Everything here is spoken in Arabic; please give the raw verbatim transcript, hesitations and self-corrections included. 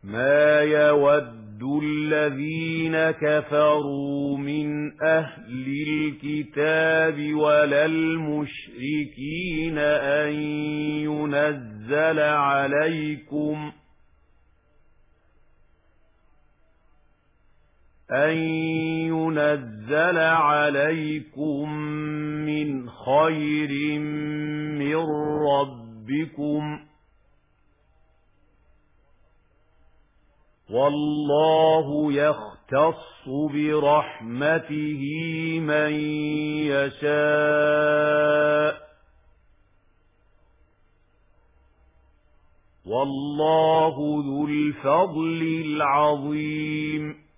ما يود الذين كفروا من أهل الكتاب ولا المشركين أن ينزل عليكم أن ينزل عليكم من خير من ربكم والله يختص برحمته من يشاء والله ذو الفضل العظيم